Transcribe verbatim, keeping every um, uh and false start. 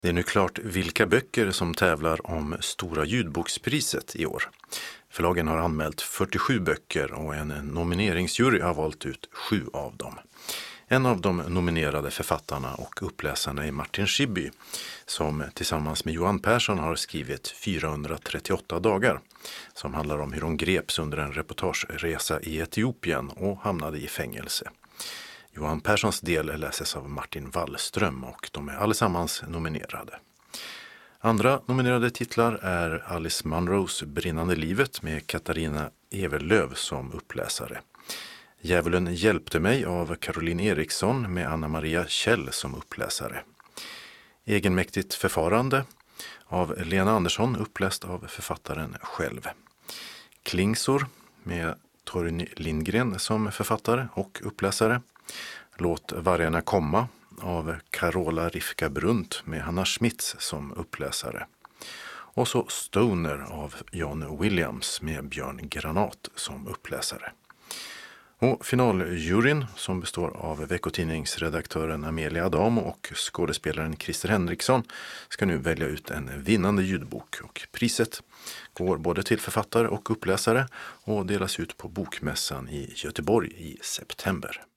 Det är nu klart vilka böcker som tävlar om Stora ljudbokspriset i år. Förlagen har anmält fyrtiosju böcker och en nomineringsjury har valt ut sju av dem. En av de nominerade författarna och uppläsarna är Martin Schibbye, som tillsammans med Johan Persson har skrivit fyrahundratrettioåtta dagar, som handlar om hur hon greps under en reportageresa i Etiopien och hamnade i fängelse. Johan Perssons del läses av Martin Wallström och de är allesammans nominerade. Andra nominerade titlar är Alice Munros Brinnande livet med Katarina Ewerlöf som uppläsare. Djävulen hjälpte mig av Caroline Eriksson med Anna Maria Kjell som uppläsare. Egenmäktigt förfarande av Lena Andersson uppläst av författaren själv. Klingsor med Torgny Lindgren som författare och uppläsare. Låt vargarna komma av Carola Rifka Brunt med Hanna Schmitz som uppläsare. Och så Stoner av John Williams med Björn Granat som uppläsare. Och finaljuryn, som består av veckotidningsredaktören Amelia Adamo och skådespelaren Christer Henriksson, ska nu välja ut en vinnande ljudbok. Och priset går både till författare och uppläsare och delas ut på Bokmässan i Göteborg i september.